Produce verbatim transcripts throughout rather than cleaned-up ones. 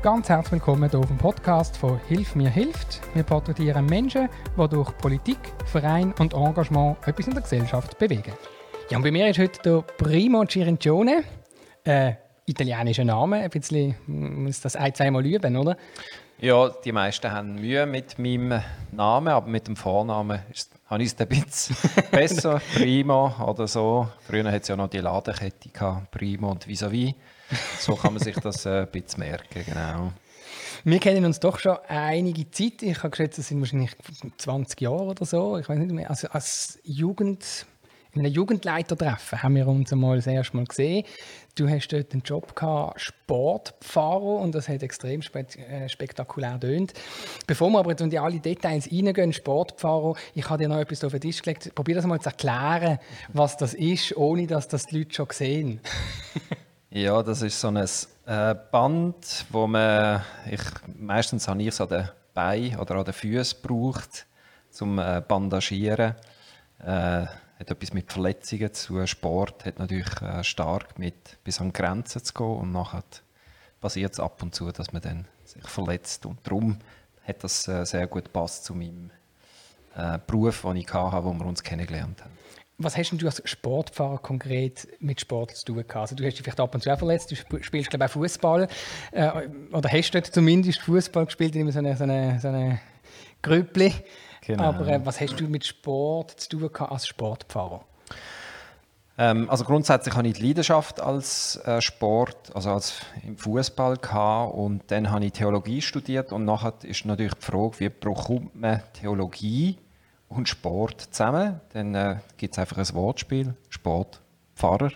ganz herzlich willkommen hier auf dem Podcast von «Hilf mir hilft». Wir porträtieren Menschen, die durch Politik, Verein und Engagement etwas in der Gesellschaft bewegen. Ja, und bei mir ist heute der Primo Cirincione, äh, italienischer Name, ein bisschen, muss das ein-, zweimal üben, oder? Ja, die meisten haben Mühe mit meinem Namen, aber mit dem Vornamen ist, habe ich es ein bisschen besser. Primo oder so. Früher hatte es ja noch die Ladekette gehabt, Primo und Vis-à-vis. So kann man sich das äh, ein bisschen merken, genau. Wir kennen uns doch schon einige Zeit. Ich habe geschätzt, das sind wahrscheinlich zwanzig Jahre oder so. Ich weiß nicht mehr. Also als Jugend, in einem Jugendleitertreffen haben wir uns einmal das erste Mal gesehen. Du hast dort einen Job gehabt, Sportfahrer, und das hat extrem spe- äh, spektakulär getönt. Bevor wir aber jetzt in die alle Details reingehen, Sportfahrer, ich habe dir noch etwas auf den Tisch gelegt. Probier das mal zu erklären, was das ist, ohne dass das die Leute schon sehen. Ja, das ist so ein äh, Band, wo man, ich, meistens habe ich es an den Beinen oder an den Füßen gebraucht, zum äh, Bandagieren. Äh, hat etwas mit Verletzungen zu tun. Sport hat natürlich äh, stark mit bis an Grenzen zu gehen, und nachher passiert es ab und zu, dass man dann sich verletzt, und darum hat das äh, sehr gut gepasst zu meinem äh, Beruf, den ich hatte, wo wir uns kennengelernt haben. Was hast denn du als Sportfahrer konkret mit Sport zu tun gehabt? Also du hast dich vielleicht ab und zu auch verletzt, du sp- spielst glaube ich auch Fußball, äh, oder hast dort zumindest Fußball gespielt in so einer so eine, so eine Grüppli. Genau. Aber äh, was hast du mit Sport zu tun gehabt als Sportfahrer? Ähm, also grundsätzlich habe ich die Leidenschaft als äh, Sport, also als im Fußball gehabt, und dann habe ich Theologie studiert, und nachher ist natürlich die Frage, wie bekommt man Theologie und Sport zusammen? Dann äh, gibt es einfach ein Wortspiel, Sportpfarrer.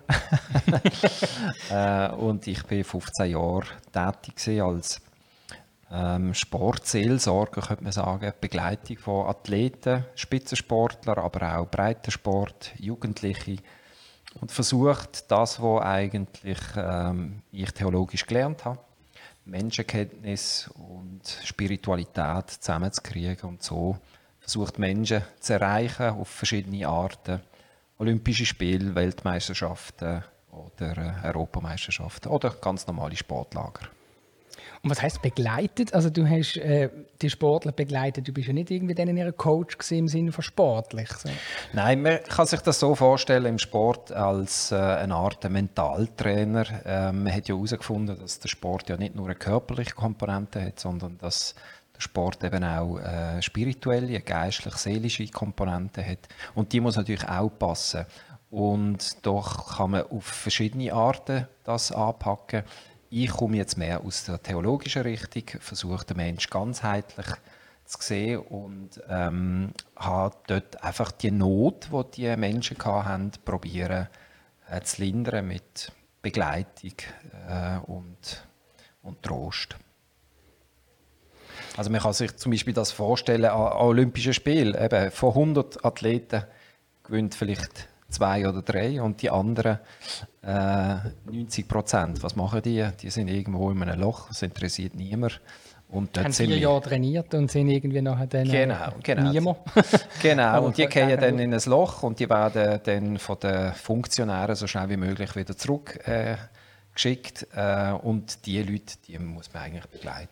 äh, und ich war fünfzehn Jahre tätig gewesen als ähm, Sportseelsorger, könnte man sagen, Begleitung von Athleten, Spitzensportler, aber auch Breitensport, Jugendliche, und versucht, das, was eigentlich ähm, ich theologisch gelernt habe, Menschenkenntnis und Spiritualität zusammenzukriegen, und so versucht, Menschen zu erreichen auf verschiedene Arten. Olympische Spiele, Weltmeisterschaften oder äh, Europameisterschaften oder ganz normale Sportlager. Und was heisst begleitet? Also du hast äh, die Sportler begleitet, du bist ja nicht irgendwie denen ihr Coach gewesen, im Sinne von sportlich. So. Nein, man kann sich das so vorstellen im Sport als äh, eine Art Mentaltrainer. Ähm, man hat ja herausgefunden, dass der Sport ja nicht nur eine körperliche Komponente hat, sondern dass der Sport eben auch äh, spirituelle, eine geistlich-seelische Komponente hat. Und die muss natürlich auch passen. Und doch kann man auf verschiedene Arten das anpacken. Ich komme jetzt mehr aus der theologischen Richtung, versuche den Menschen ganzheitlich zu sehen, und ähm, habe dort einfach die Not, die die Menschen hatten, probieren äh, zu lindern mit Begleitung äh, und, und Trost. Also man kann sich zum Beispiel das vorstellen an, an Olympischen Spielen. Eben, von hundert Athleten gewinnt vielleicht zwei oder drei, und die anderen äh, neunzig Prozent. Was machen die? Die sind irgendwo in einem Loch, das interessiert niemand. Und dort Haben sind vier wir. Jahre trainiert und sind irgendwie nachher dann äh, Genau, genau. niemand. Genau, und die von- fallen dann in ein Loch, und die werden dann von den Funktionären so schnell wie möglich wieder zurück äh, geschickt. Äh, und die Leute, die muss man eigentlich begleiten.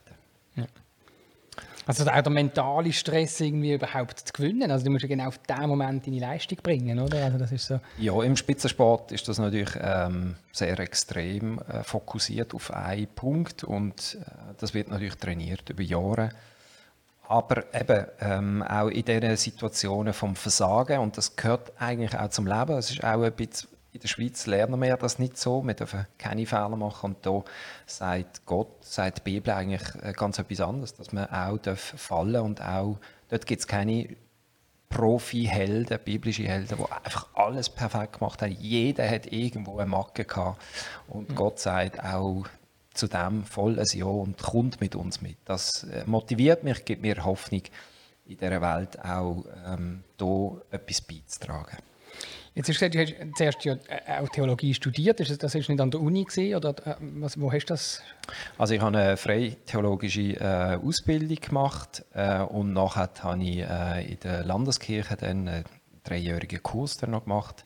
Also auch der mentale Stress irgendwie überhaupt zu gewinnen. Also du musst ja genau auf diesen Moment deine Leistung bringen, oder? Also das ist so. Ja, im Spitzensport ist das natürlich ähm, sehr extrem äh, fokussiert auf einen Punkt, und äh, das wird natürlich trainiert über Jahre. Aber eben ähm, auch in diesen Situationen vom Versagen, und das gehört eigentlich auch zum Leben. Es ist auch ein bisschen, in der Schweiz lernen wir das nicht so, wir dürfen keine Fehler machen, und da sagt Gott, sagt die Bibel eigentlich äh, ganz etwas anderes, dass man auch darf fallen, und auch dort gibt es keine Profi-Helden, biblische Helden, die einfach alles perfekt gemacht haben. Jeder hat irgendwo eine Macke gehabt. Und mhm. Gott sagt auch zu dem voll ein Ja und kommt mit uns mit. Das motiviert mich, gibt mir Hoffnung, in dieser Welt auch ähm, hier etwas beizutragen. Jetzt hast du gesagt, du hast zuerst ja auch Theologie studiert. Das war nicht an der Uni gewesen, oder was, wo hast du das? Also ich habe eine freie theologische äh, Ausbildung gemacht, äh, und nachher habe ich äh, in der Landeskirche dann einen dreijährigen Kurs dann noch gemacht.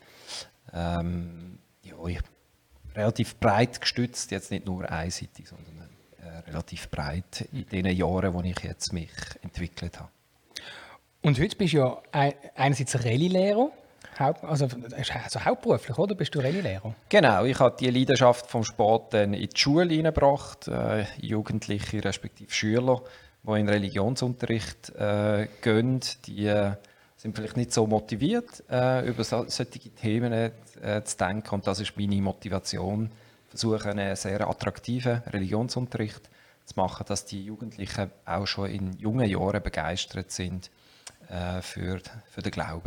Ähm, ja, ich, relativ breit gestützt, jetzt nicht nur einseitig, sondern äh, relativ breit in den Jahren, wo ich jetzt mich entwickelt habe. Und heute bist du ja ein, einerseits Rallye-Lehrer, Haupt, also, also hauptberuflich, oder? Bist du Rallye-Lehrer? Genau, ich habe die Leidenschaft vom Sport dann in die Schule hineingebracht. Äh, Jugendliche respektive Schüler, die in Religionsunterricht äh, gehen, die äh, sind vielleicht nicht so motiviert, äh, über so, solche Themen äh, zu denken. Und das ist meine Motivation, versuche einen sehr attraktiven Religionsunterricht zu machen, dass die Jugendlichen auch schon in jungen Jahren begeistert sind äh, für, für den Glauben.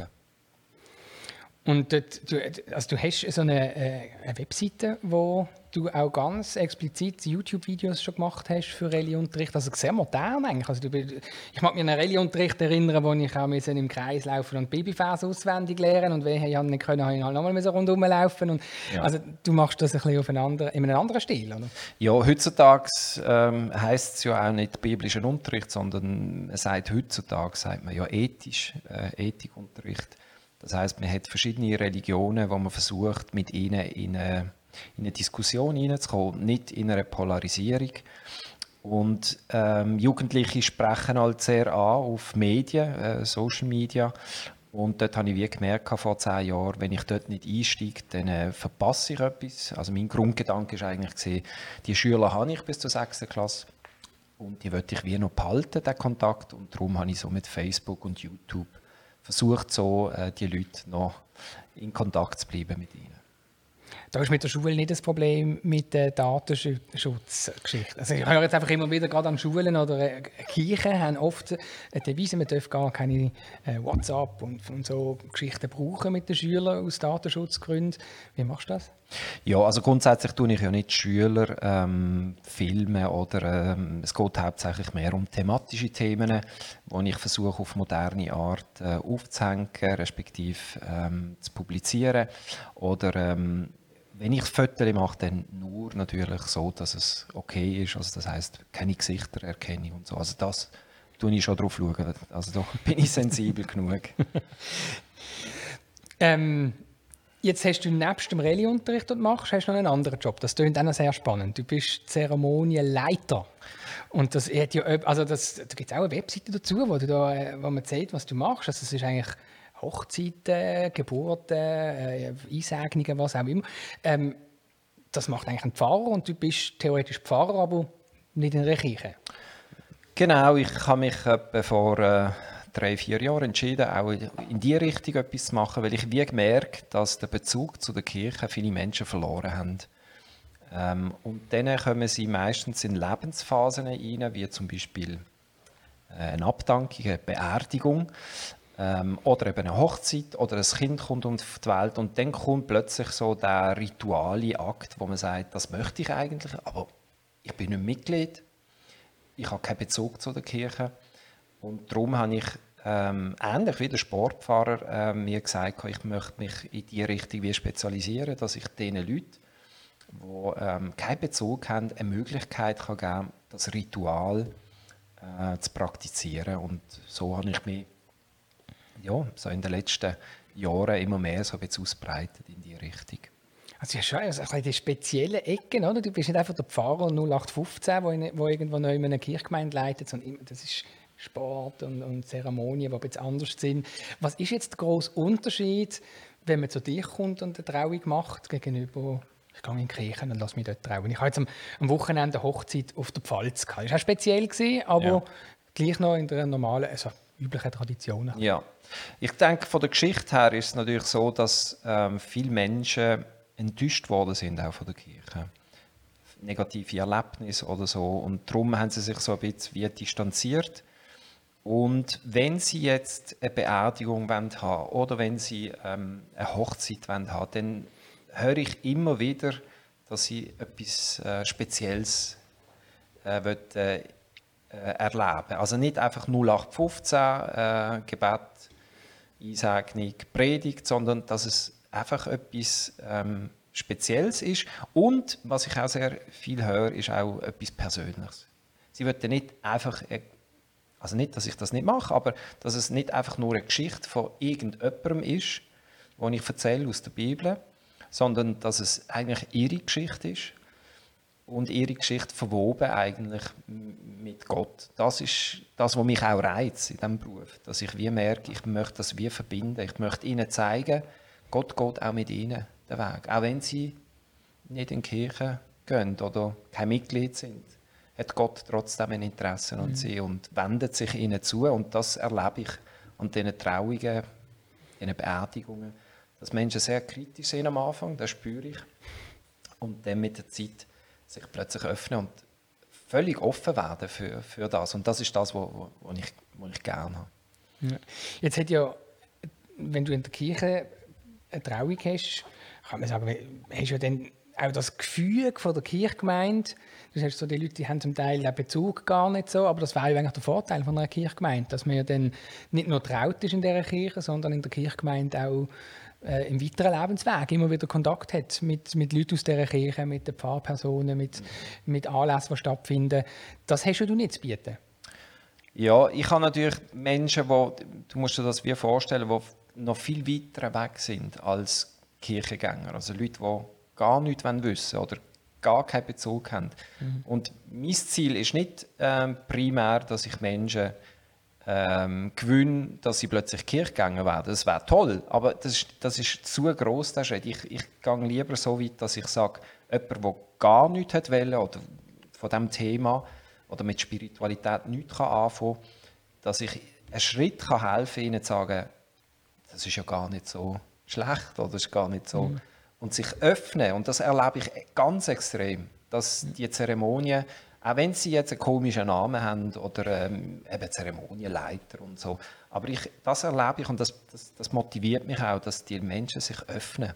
Und dort, du, also du hast so eine, äh, eine Webseite, wo du auch ganz explizit YouTube-Videos schon gemacht hast für Rallye-Unterricht. Also sehr modern eigentlich. Also du, ich mag mich an einen Rallye-Unterricht erinnern, wo ich auch im Kreis laufen und Babyphase auswendig lernen und wenn ich nicht können, habe ich halt nochmal so rundherum laufen. Und, Ja. Also du machst das ein bisschen auf einen anderen, in einem anderen Stil, oder? Ja, heutzutage ähm, heisst es ja auch nicht biblischen Unterricht, sondern man sagt heutzutage sagt man ja ethisch, äh, Ethikunterricht. Das heisst, man hat verschiedene Religionen, wo man versucht, mit ihnen in eine, in eine Diskussion hineinzukommen, nicht in eine Polarisierung. Und ähm, Jugendliche sprechen halt sehr an auf Medien, äh, Social Media. Und dort habe ich wie gemerkt, vor zehn Jahren, wenn ich dort nicht einsteige, dann äh, verpasse ich etwas. Also mein Grundgedanke war eigentlich, gewesen, die Schüler habe ich bis zur sechsten Klasse. Und die wollte ich wie noch behalten, den Kontakt. Und darum habe ich so mit Facebook und YouTube versucht, so äh, die Leute noch in Kontakt zu bleiben mit ihnen. Da ist mit der Schule nicht das Problem mit der Datenschutzgeschichte. Also ich höre jetzt einfach immer wieder, gerade an Schulen oder äh, Kirchen haben oft eine Devise, man darf gar keine äh, WhatsApp und, und so Geschichten brauchen mit den Schülern aus Datenschutzgründen. Wie machst du das? Ja, also grundsätzlich tue ich ja nicht Schüler ähm, filmen oder ähm, es geht hauptsächlich mehr um thematische Themen, wo ich versuche auf moderne Art äh, aufzuhängen, respektive ähm, zu publizieren. Oder ähm, wenn ich Fotos mache, dann nur natürlich so, dass es okay ist. Also das heisst, keine Gesichter erkenne und so. Also das tue ich schon drauf schauen. Also da bin ich sensibel genug. Ähm, Jetzt hast du nebst dem Rallye-Unterricht, den du machst, hast du noch einen anderen Job. Das klingt auch noch sehr spannend. Du bist Zeremonienleiter. Und das hat ja, also das, da gibt es auch eine Webseite dazu, wo, du da, wo man sieht, was du machst. Also es ist eigentlich Hochzeiten, Geburten, äh, Einsegnungen, was auch immer. Ähm, das macht eigentlich ein Pfarrer und du bist theoretisch Pfarrer, aber nicht in einer Kirche. Genau, ich habe mich etwa vor äh, drei, vier Jahren entschieden, auch in die Richtung etwas zu machen, weil ich wie gemerkt, dass der Bezug zu der Kirche viele Menschen verloren haben. Ähm, und dann kommen sie meistens in Lebensphasen rein, wie zum Beispiel äh, eine Abdankung, eine Beerdigung ähm, oder eben eine Hochzeit oder ein Kind kommt auf die Welt und dann kommt plötzlich so der rituale Akt, wo man sagt, das möchte ich eigentlich, aber ich bin nicht Mitglied, ich habe keinen Bezug zu der Kirche und darum habe ich ähm, ähnlich wie der Sportfahrer äh, mir gesagt, ich möchte mich in die Richtung wie spezialisieren, dass ich diesen Leuten, die ähm, keinen Bezug haben, eine Möglichkeit kann geben, das Ritual äh, zu praktizieren. Und so habe ich mich ja, so in den letzten Jahren immer mehr so ein bisschen ausbreitet in die Richtung. Also ja, schon also ein die speziellen Ecken, oder? Du bist nicht einfach der Pfarrer null acht fünfzehn, der wo irgendwo noch in einer Kirchgemeinde leitet, sondern das ist Sport und, und Zeremonien, die ein bisschen anders sind. Was ist jetzt der grosse Unterschied, wenn man zu dir kommt und eine Trauung macht, gegenüber ich gehe in die Kirche und lasse mich dort trauen? Ich habe jetzt am, am Wochenende eine Hochzeit auf der Pfalz gehabt. Das war auch speziell, aber ja. Gleich noch in der normalen, also üblichen Tradition. Ja, ich denke, von der Geschichte her ist es natürlich so, dass ähm, viele Menschen enttäuscht worden sind, auch von der Kirche. Negative Erlebnisse oder so. Und darum haben sie sich so ein bisschen wie distanziert. Und wenn sie jetzt eine Beerdigung haben wollen oder wenn sie ähm, eine Hochzeit haben wollen, dann höre ich immer wieder, dass sie etwas äh, Spezielles äh, wollen, äh, erleben. Also nicht einfach null acht fünfzehn äh, Gebet, Einsegnung, Predigt, sondern dass es einfach etwas ähm, Spezielles ist. Und was ich auch sehr viel höre, ist auch etwas Persönliches. Sie wollen nicht einfach, also nicht, dass ich das nicht mache, aber dass es nicht einfach nur eine Geschichte von irgendjemandem ist, die ich erzähle aus der Bibel, sondern dass es eigentlich ihre Geschichte ist. und ihre Geschichte verwoben eigentlich mit Gott. Das ist das, was mich auch reizt in diesem Beruf. Dass ich wie merke, ich möchte das wie verbinden. Ich möchte ihnen zeigen, Gott geht auch mit ihnen den Weg. Auch wenn sie nicht in die Kirche gehen oder kein Mitglied sind, hat Gott trotzdem ein Interesse an sie und wendet sich ihnen zu. Und das erlebe ich an diesen Trauungen, diesen Beerdigungen, dass Menschen sehr kritisch sind am Anfang, das spüre ich. Und dann mit der Zeit sich plötzlich öffnen und völlig offen werden für, für das. Und das ist das, was ich, was ich gerne habe. Ja. Jetzt hat ja, wenn du in der Kirche eine Trauung hast, kann man sagen, hast du ja dann auch das Gefühl von der Kirchgemeinde. Du sagst so, die Leute die haben zum Teil den Bezug gar nicht so, aber das wäre ja eigentlich der Vorteil von einer Kirchgemeinde, dass man ja dann nicht nur traut ist in dieser Kirche, sondern in der Kirchgemeinde auch äh, im weiteren Lebensweg immer wieder Kontakt hat mit, mit Leuten aus dieser Kirche, mit den Pfarrpersonen, mit, mit Anlässen, die stattfinden. Das hast du nicht zu bieten. Ja, ich habe natürlich Menschen, die, du musst dir das wie vorstellen, die noch viel weiter weg sind als Kirchengänger. Also Leute, die gar nichts wissen oder gar keinen Bezug haben. Mhm. Und mein Ziel ist nicht ähm, primär, dass ich Menschen ähm, gewinne, dass sie plötzlich Kirchgänger werden. Das wäre toll, aber das ist, das ist zu gross, der Schritt. Ich, ich gehe lieber so weit, dass ich sage, jemand, der gar nichts wollte oder von diesem Thema oder mit Spiritualität nichts anfangen kann, dass ich einen Schritt kann helfen kann, ihnen zu sagen, das ist ja gar nicht so schlecht oder das ist gar nicht so... Mhm. Und sich öffnen, und das erlebe ich ganz extrem, dass die Zeremonien, auch wenn sie jetzt einen komischen Namen haben oder ähm, eben Zeremonienleiter und so, aber ich, das erlebe ich und das, das, das motiviert mich auch, dass die Menschen sich öffnen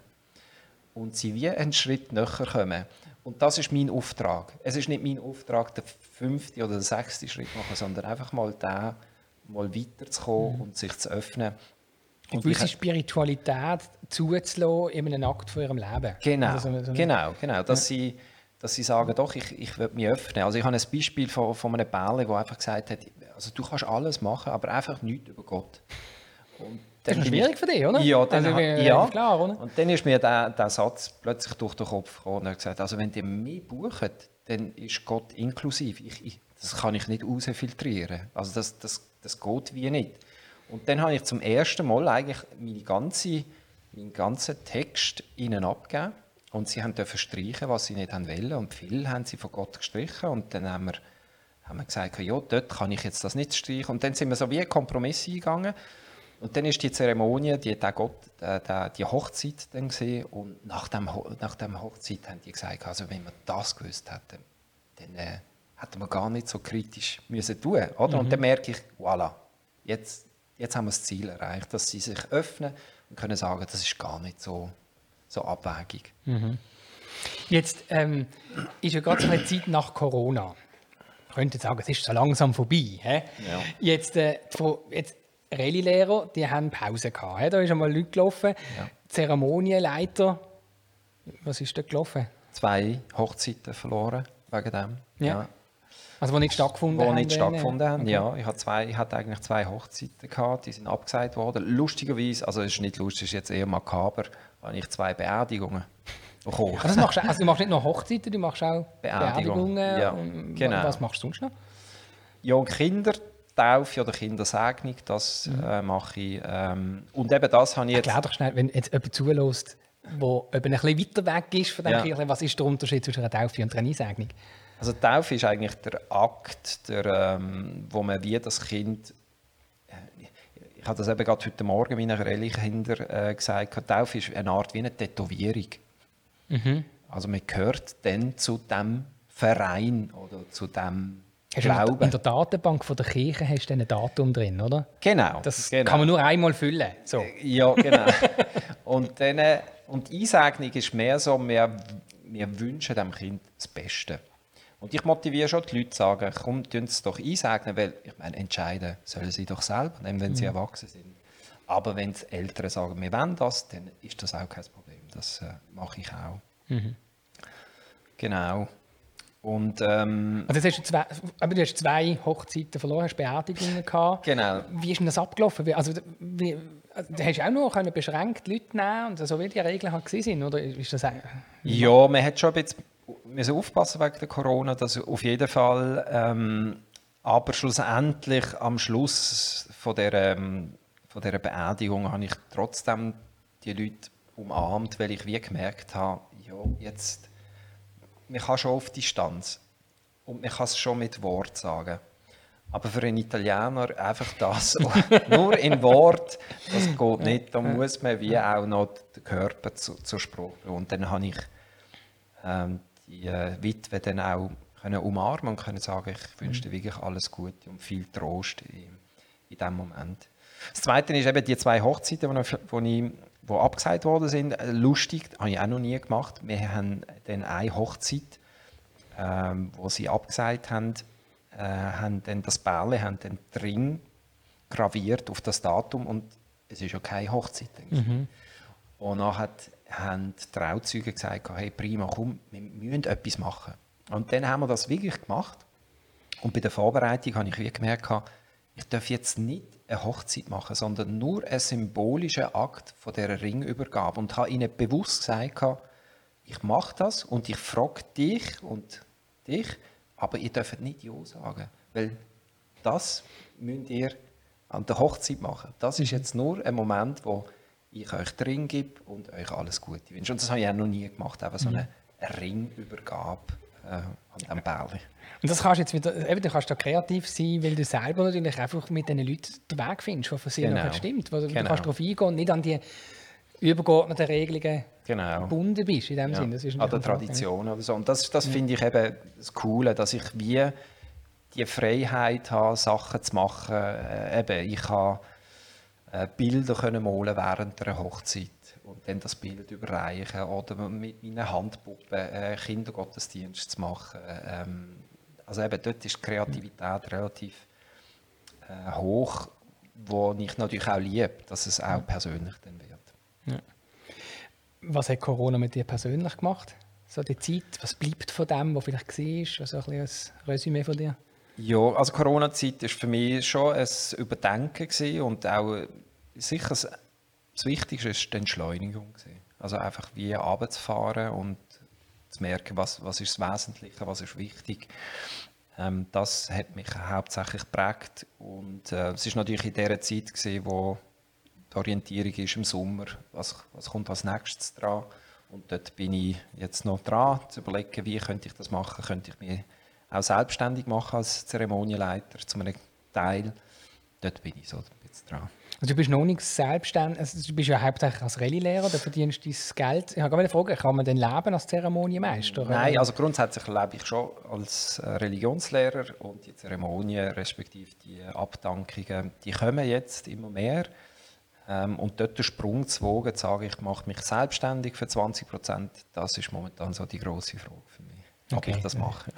und sie wie einen Schritt näher kommen. Und das ist mein Auftrag. Es ist nicht mein Auftrag, den fünften oder den sechsten Schritt zu machen, sondern einfach mal da mal weiterzukommen mhm. und sich zu öffnen. Eine gewisse Spiritualität zuzulassen in einem Akt von ihrem Leben. Genau, also so eine, so eine genau, genau. Dass, ja. sie, dass sie sagen, doch, ich, ich will mich öffnen. Also ich habe ein Beispiel von, von einem Bärli, der einfach gesagt hat, also du kannst alles machen, aber einfach nichts über Gott. Und das ist schwierig ich, für dich, oder? Ja, dann, also, hat, ja. Klar, oder? Und dann ist mir der, der Satz plötzlich durch den Kopf gekommen und er hat gesagt, also wenn ihr mich bucht, dann ist Gott inklusiv. Ich, ich, das kann ich nicht rausfiltrieren. Also das, das, das geht wie nicht. Und dann habe ich zum ersten Mal eigentlich meine ganze, meinen ganzen Text ihnen abgegeben. Und sie durften streichen, was sie nicht wollen. Und viel haben sie von Gott gestrichen. Und dann haben wir, haben wir gesagt, ja, dort kann ich jetzt das nicht streichen. Und dann sind wir so wie einen Kompromiss eingegangen. Und dann ist die Zeremonie, die, der Gott, der, der, die Hochzeit dann gesehen. Und nach dem, nach dem Hochzeit haben die gesagt, also wenn wir das gewusst hätten, dann äh, hätten wir gar nicht so kritisch müssen tun. Oder? Mhm. Und dann merke ich, voilà, jetzt... Jetzt haben wir das Ziel erreicht, dass sie sich öffnen und können sagen, das ist gar nicht so, so abwägig. Mhm. Jetzt ähm, ist ja gerade so eine Zeit nach Corona. Ich könnte sagen, es ist so langsam vorbei. He? Ja. Jetzt, äh, jetzt Rallye-Lehrer, die haben Pause gehabt. He? Da ist einmal Leute gelaufen. Ja. Zeremonienleiter, was ist da gelaufen? Zwei Hochzeiten verloren wegen dem. Ja. Ja. Also, die nicht stattgefunden wo haben? nicht stattgefunden haben, okay. ja. Ich hatte, zwei, ich hatte eigentlich zwei Hochzeiten gehabt, die sind abgesagt worden. Lustigerweise, also es ist nicht lustig, es ist jetzt eher makaber, habe ich zwei Beerdigungen bekommen. Also, machst du, also du machst nicht nur Hochzeiten, du machst auch Beerdigung. Beerdigungen. Ja, und genau. Was machst du sonst noch? Ja, und Kindertaufe oder Kindersegnung, das mhm. äh, mache ich. Ähm, und eben das habe ich jetzt... Erklär doch schnell, wenn jetzt jemand zulässt, der ein bisschen weiter weg ist von dem ja. Kirche, was ist der Unterschied zwischen einer Taufe und einer Einsegnung? Also die Taufe ist eigentlich der Akt, der, ähm, wo man wie das Kind, ich habe das eben gerade heute Morgen meinen Rallye-Kindern äh, gesagt, die Taufe ist eine Art wie eine Tätowierung. Mhm. Also man gehört dann zu dem Verein oder zu dem hast Glauben. Du in der Datenbank von der Kirche hast du ein Datum drin, oder? Genau. Das genau. kann man nur einmal füllen. So. Ja, genau. und, dann, und die Einsegnung ist mehr so, wir, wir wünschen dem Kind das Beste. Und ich motiviere schon die Leute zu sagen, komm, tun Sie es doch einsegnen, weil ich meine, entscheiden sollen sie doch selber, wenn sie mhm. erwachsen sind. Aber wenn die Eltern sagen, wir wollen das, dann ist das auch kein Problem. Das äh, mache ich auch. Mhm. Genau. Und, ähm, also jetzt hast du, zwei, aber du hast zwei Hochzeiten verloren, hast Beerdigungen gehabt. Genau. Wie ist denn das abgelaufen? Also, wie, du hast auch noch beschränkt Leute nehmen und so, wie die Regeln halt waren, oder ist das auch? Ja, man hat schon ein bisschen müssen aufpassen wegen der Corona, das auf jeden Fall. Ähm, aber schlussendlich am Schluss von der, ähm, von dieser Beerdigung habe ich trotzdem die Leute umarmt, weil ich wie gemerkt habe, ja, jetzt, man kann schon auf Distanz und man kann es schon mit Wort sagen. Aber für einen Italiener einfach das, nur in Wort, das geht nicht. Da muss man wie auch noch den Körper zu, zur Sprache bringen. Und dann habe ich ähm, die äh, Witwe dann auch können umarmen und können sagen, ich wünsche dir wirklich alles Gute und viel Trost in, in diesem Moment. Das Zweite ist eben die zwei Hochzeiten, die, die, die abgesagt worden sind. Lustig, das habe ich auch noch nie gemacht. Wir haben dann eine Hochzeit, ähm, wo sie abgesagt haben, äh, haben dann das Bärle haben den Ring graviert auf das Datum und es ist ja keine Hochzeit. Mhm. Und nachher haben die Trauzeugen gesagt, hey prima, komm, wir müssen etwas machen. Und dann haben wir das wirklich gemacht. Und bei der Vorbereitung habe ich wie gemerkt, ich darf jetzt nicht eine Hochzeit machen, sondern nur einen symbolischen Akt von dieser Ringübergabe. Und habe ihnen bewusst gesagt, ich mache das und ich frage dich und dich, aber ihr dürft nicht Ja sagen, weil das müsst ihr an der Hochzeit machen. Das ist jetzt nur ein Moment, wo ich euch den Ring gebe und euch alles Gute wünsche. Und das habe ich auch noch nie gemacht, eben so eine Ringübergabe äh, an diesem Bärli. Und das kannst du jetzt wieder, eben, du kannst da kreativ sein, weil du selber natürlich einfach mit den Leuten den Weg findest, was für sie genau. noch stimmt. Wo du genau. kannst darauf eingehen und nicht an die übergeordneten Regelungen genau. gebunden bist. In dem ja. Sinn. Das ist an der Tradition oder so. Und das, das ja. finde ich eben das Coole, dass ich wie die Freiheit habe, Sachen zu machen. Äh, eben, ich habe äh, Bilder können malen während einer Hochzeit und dann das Bild überreichen oder mit meinen Handpuppen äh, Kindergottesdienst zu machen. Ähm, also eben, dort ist die Kreativität relativ äh, hoch, wo ich natürlich auch liebe, dass es auch persönlich dann wird. Ja. Was hat Corona mit dir persönlich gemacht? So die Zeit, was bleibt von dem, was vielleicht war? Also ein, ein Resümee von dir? Ja, also Corona-Zeit war für mich schon ein Überdenken gewesen und auch sicher das, das Wichtigste war die Entschleunigung gewesen. Also einfach wie runterzufahren und zu merken, was, was ist das Wesentliche, was ist wichtig. Ähm, das hat mich hauptsächlich geprägt und äh, es war natürlich in dieser Zeit gewesen, wo die Orientierung ist im Sommer, was, was kommt als nächstes dran. Und dort bin ich jetzt noch dran, zu überlegen, wie könnte ich das machen, könnte ich mich auch selbstständig machen als Zeremonienleiter zu einem Teil. Dort bin ich so ein bisschen dran. Also du bist noch nicht selbstständig, also du bist ja hauptsächlich als Rallye-Lehrer, da verdienst du dein Geld. Ich habe gerade eine Frage, kann man denn leben als Zeremonienmeister? Nein, also grundsätzlich lebe ich schon als Religionslehrer und die Zeremonien, respektive die Abdankungen, die kommen jetzt immer mehr. Ähm, und dort den Sprung zu wagen, zu sagen, ich mache mich selbstständig für zwanzig Prozent, das ist momentan so die grosse Frage für mich, ob okay. ich das mache.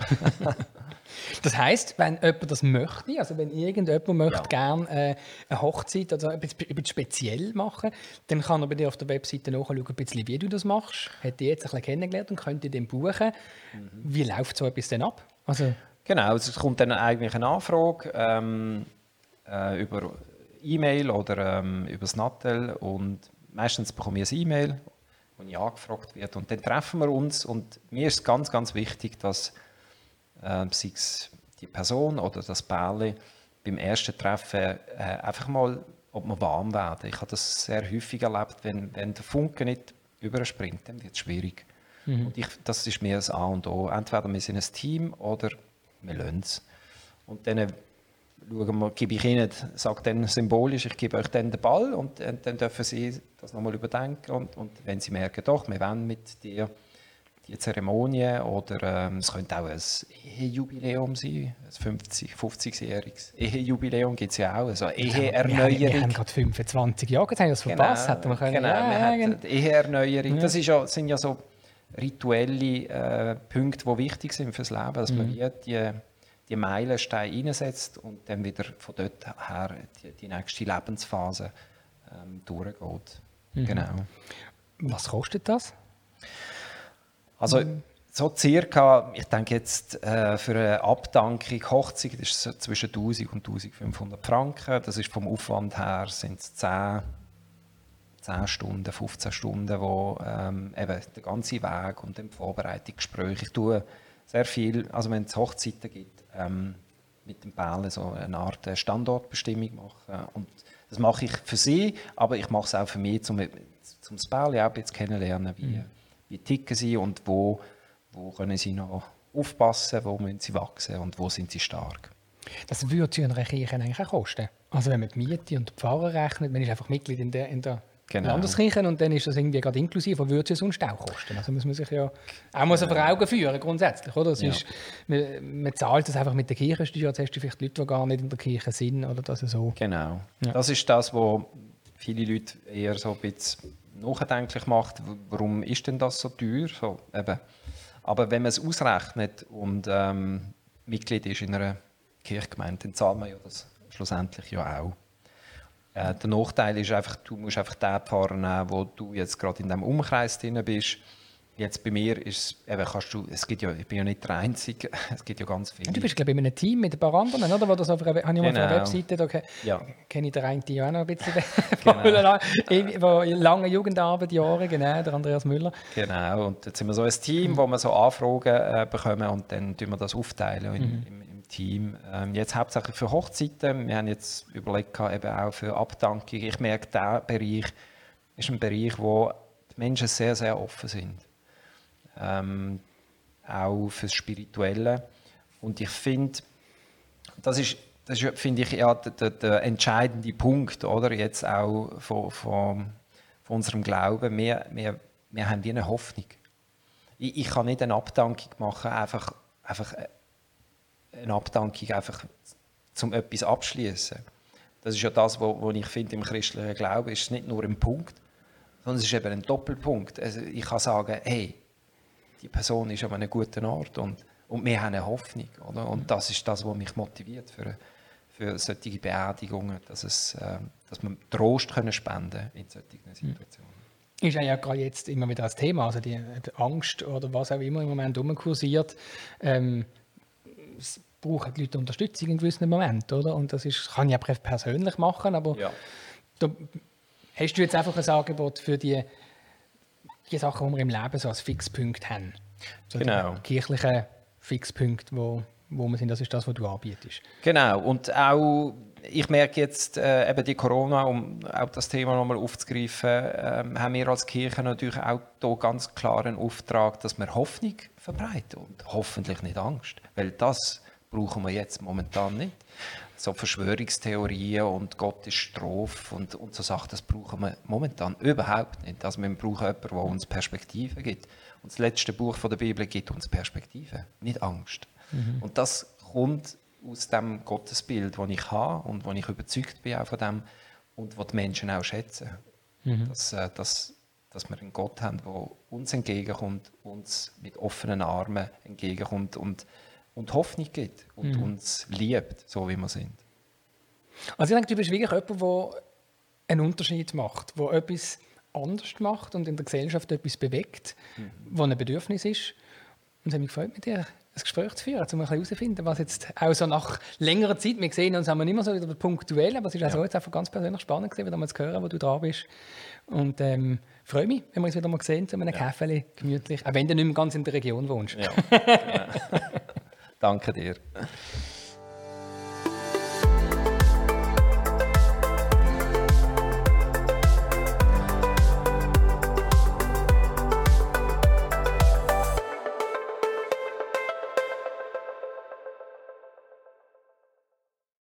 Das heisst, wenn jemand das möchte, also wenn irgendjemand möchte ja. gerne äh, eine Hochzeit oder ein bisschen, ein bisschen speziell machen, dann kann er bei dir auf der Webseite nachschauen, ein bisschen, wie du das machst. Hat dich jetzt ein bisschen kennengelernt und könnte den buchen. Mhm. Wie läuft so etwas denn ab? Also genau, es kommt dann eigentlich eine Anfrage ähm, äh, über E-Mail oder ähm, über das Nattel und meistens bekomme ich ein E-Mail, wo ich angefragt werde und dann treffen wir uns und mir ist ganz, ganz wichtig, dass äh, sei es die Person oder das Pärchen beim ersten Treffen äh, einfach mal, ob wir warm werden. Ich habe das sehr häufig erlebt, wenn, wenn der Funke nicht überspringt, dann wird es schwierig. Mhm. Und ich, das ist mir das A und O. Entweder wir sind ein Team oder wir lassen es. Und dann schauen wir, gebe ich Ihnen, sage dann symbolisch, ich gebe euch dann den Ball und, und dann dürfen Sie das nochmal überdenken und, und wenn Sie merken, doch, wir wollen mit dir die Zeremonie oder ähm, es könnte auch ein Ehejubiläum sein, ein fünfzig-, fünfzigjähriges Ehejubiläum gibt es ja auch, also Eheerneuerung. Wir, wir haben gerade fünfundzwanzig Jahre, jetzt haben wir das verpasst. Genau, wir können, genau ja, wir hatten die Eheerneuerung, ja. das ist ja, sind ja so rituelle äh, Punkte, die wichtig sind fürs Leben, dass mhm. man wie die die Meilensteine einsetzt und dann wieder von dort her die, die nächste Lebensphase ähm, durchgeht. Mhm. Genau. Was kostet das? Also mhm. so circa, ich denke jetzt äh, für eine Abdankung, Hochzeit, das ist so zwischen tausend und eintausendfünfhundert Franken. Das ist vom Aufwand her sind es zehn, zehn Stunden, fünfzehn Stunden, wo ähm, eben der ganze Weg und die Vorbereitung, Gespräche, ich tue sehr viel, also wenn es Hochzeiten gibt, ähm, mit dem Pärchen so eine Art Standortbestimmung machen. Und das mache ich für sie, aber ich mache es auch für mich, um, um das Pärchen auch ein bisschen kennenlernen, wie, mhm. wie ticken sie und wo, wo können sie noch aufpassen, wo müssen sie wachsen und wo sind sie stark. Das würde ja in einer Kirche eigentlich auch kosten. Also wenn man die Miete und die Pfarrer rechnet, man ist einfach Mitglied in der, in der genau. Landeskirche und dann ist das irgendwie gerade inklusiv, aber würde es ja sonst auch kosten. Also muss man sich ja auch mal so vor Augen führen, grundsätzlich. Oder? Das ja. ist, man, man zahlt das einfach mit der Kirchensteuer, jetzt hast du vielleicht Leute, die gar nicht in der Kirche sind. Oder das so. Genau. Ja. Das ist das, was viele Leute eher so ein bisschen nachdenklich macht. Warum ist denn das so teuer? So, eben. Aber wenn man es ausrechnet und ähm, Mitglied ist in einer Kirchgemeinde, dann zahlt man ja das schlussendlich ja auch. Äh, der Nachteil ist einfach, du musst einfach den Pfarrer nehmen, wo du jetzt gerade in diesem Umkreis drin bist. Jetzt bei mir ist eben, kannst du, es gibt ja, ich bin ja nicht der Einzige, es gibt ja ganz viele. Du bist, glaube ich, in einem Team mit ein paar anderen, oder? Wo das auf einer, habe ich mal genau. auf einer Webseite, da ja. kenne ich den einen ja auch noch ein bisschen, genau. von lange Jugendarbeit, Jahre, genau, der Andreas Müller. Genau, und jetzt sind wir so ein Team, mhm. wo wir so Anfragen äh, bekommen und dann tun wir das aufteilen in, mhm. im, im Team. Ähm, jetzt hauptsächlich für Hochzeiten, wir haben jetzt überlegt, eben auch für Abdankung. Ich merke, dieser Bereich ist ein Bereich, wo die Menschen sehr, sehr offen sind. Ähm, auch fürs Spirituelle. Und ich finde, das ist, das ist finde ich, ja, der, der, der entscheidende Punkt, oder? Jetzt auch von, von, von unserem Glauben. Wir, wir, wir haben wie eine Hoffnung. Ich, ich kann nicht eine Abdankung machen, einfach, einfach eine Abdankung, einfach zum etwas abschließen. Das ist ja das, was ich finde, im christlichen Glauben ist es nicht nur ein Punkt, sondern es ist eben ein Doppelpunkt. Also ich kann sagen, hey, die Person ist an einem guten Ort und, und wir haben eine Hoffnung. Oder? Und das ist das, was mich motiviert für, für solche Beerdigungen, dass, es, äh, dass wir Trost können spenden in solchen Situationen. Ist ja gerade jetzt immer wieder das Thema, also die, die Angst oder was auch immer im Moment rumkursiert. Ähm, es brauchen die Leute Unterstützung in gewissen Momenten, oder? Und das ist, kann ich auch persönlich machen, aber ja. da hast du jetzt einfach ein Angebot für die die Sachen, die wir im Leben so als Fixpunkt haben. So genau. Die kirchlichen Fixpunkte, wo, wo wir sind, das ist das, was du anbietest. Genau. Und auch, ich merke jetzt, äh, eben die Corona, um auch das Thema nochmal aufzugreifen, äh, haben wir als Kirche natürlich auch hier ganz klar einen Auftrag, dass wir Hoffnung verbreiten und hoffentlich nicht Angst. Weil das brauchen wir jetzt momentan nicht. So Verschwörungstheorien und Gott ist Strafe und, und so Sachen, das brauchen wir momentan überhaupt nicht. Also wir brauchen jemanden, der uns Perspektive gibt. Und das letzte Buch der Bibel gibt uns Perspektive, nicht Angst. Mhm. Und das kommt aus dem Gottesbild, das ich habe und wo ich überzeugt bin auch von dem und was die Menschen auch schätzen. Mhm. Dass, dass, dass wir einen Gott haben, der uns entgegenkommt, uns mit offenen Armen entgegenkommt und und Hoffnung gibt und mhm. uns liebt, so wie wir sind. Also ich denke, du bist wirklich jemand, der einen Unterschied macht, der etwas anders macht und in der Gesellschaft etwas bewegt, mhm. was ein Bedürfnis ist. Und es hat mich gefreut, mit dir ein Gespräch zu führen, um herauszufinden, was jetzt auch so nach längerer Zeit, wir sehen uns nicht mehr so wieder punktuell, aber es ist auch ja. so jetzt einfach ganz persönlich spannend gewesen, wieder mal zu hören, wo du da bist. Und ähm, freue mich, wenn wir uns wieder mal sehen, zu einem ja. Kaffee, gemütlich, auch wenn du nicht mehr ganz in der Region wohnst. Ja. Ja. Danke dir.